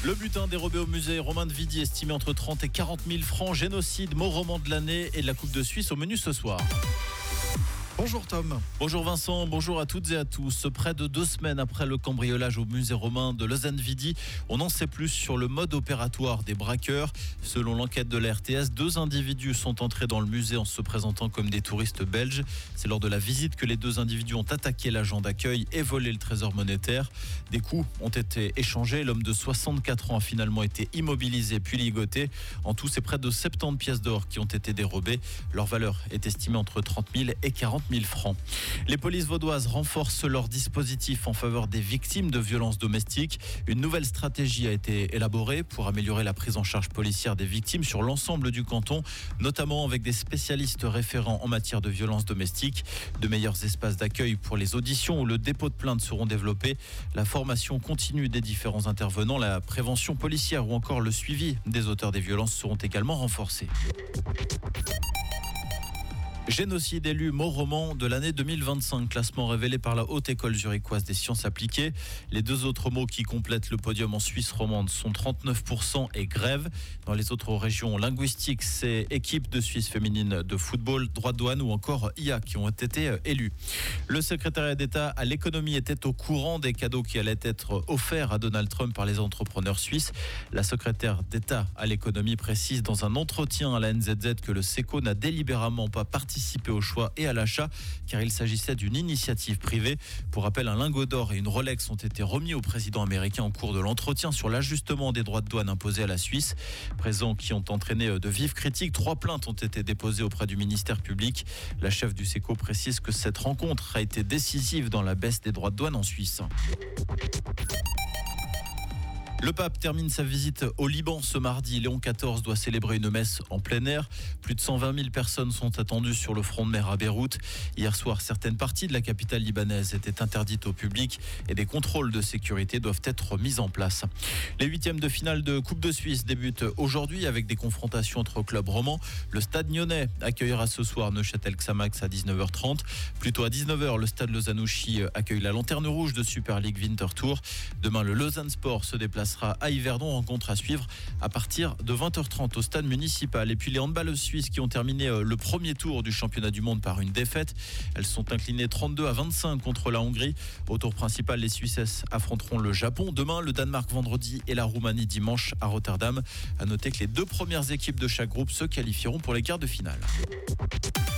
Le butin dérobé au musée Romain de Vidy estimé entre 30 et 40 000 francs. Génocide, mot roman de l'année et de la Coupe de Suisse au menu ce soir. Bonjour Tom. Bonjour Vincent, bonjour à toutes et à tous. Près de 2 semaines après le cambriolage au musée romain de Lausanne-Vidy, on en sait plus sur le mode opératoire des braqueurs. Selon l'enquête de la RTS, 2 individus sont entrés dans le musée en se présentant comme des touristes belges. C'est lors de la visite que les 2 individus ont attaqué l'agent d'accueil et volé le trésor monétaire. Des coups ont été échangés. L'homme de 64 ans a finalement été immobilisé puis ligoté. En tout, c'est près de 70 pièces d'or qui ont été dérobées. Leur valeur est estimée entre 30 000 et 40 000 francs. Les polices vaudoises renforcent leur dispositif en faveur des victimes de violences domestiques. Une nouvelle stratégie a été élaborée pour améliorer la prise en charge policière des victimes sur l'ensemble du canton, notamment avec des spécialistes référents en matière de violences domestiques. De meilleurs espaces d'accueil pour les auditions où le dépôt de plainte seront développés. La formation continue des différents intervenants, la prévention policière ou encore le suivi des auteurs des violences seront également renforcés. Génocide élu mot roman de l'année 2025, classement révélé par la Haute École zurichoise des sciences appliquées. Les 2 autres mots qui complètent le podium en Suisse romande sont 39% et grève. Dans les autres régions linguistiques, c'est équipe de Suisse féminine de football, droit de douane ou encore IA qui ont été élus. Le secrétariat d'État à l'économie était au courant des cadeaux qui allaient être offerts à Donald Trump par les entrepreneurs suisses. La secrétaire d'État à l'économie précise dans un entretien à la NZZ que le SECO n'a délibérément pas participé au choix et à l'achat car il s'agissait d'une initiative privée. Pour rappel, un lingot d'or et une Rolex ont été remis au président américain en cours de l'entretien sur l'ajustement des droits de douane imposés à la Suisse. Présents qui ont entraîné de vives critiques. 3 plaintes ont été déposées auprès du ministère public. La chef du SECO précise que cette rencontre a été décisive dans la baisse des droits de douane en Suisse. Le pape termine sa visite au Liban ce mardi. Léon XIV doit célébrer une messe en plein air. Plus de 120 000 personnes sont attendues sur le front de mer à Beyrouth. Hier soir, certaines parties de la capitale libanaise étaient interdites au public et des contrôles de sécurité doivent être mis en place. Les 8e de finale de Coupe de Suisse débutent aujourd'hui avec des confrontations entre clubs romans. Le Stade Nyonnais accueillera ce soir Neuchâtel-Xamax à 19h30. Plutôt à 19h, le Stade Lausanne-Ouchy accueille la Lanterne Rouge de Super League Winter Tour. Demain, le Lausanne Sport se déplacera à Yverdon, rencontre à suivre à partir de 20h30 au stade municipal. Et puis les handballeuses suisses qui ont terminé le premier tour du championnat du monde par une défaite. Elles sont inclinées 32-25 contre la Hongrie. Au tour principal, les Suissesses affronteront le Japon demain, le Danemark vendredi et la Roumanie dimanche à Rotterdam. À noter que les 2 premières équipes de chaque groupe se qualifieront pour les quarts de finale.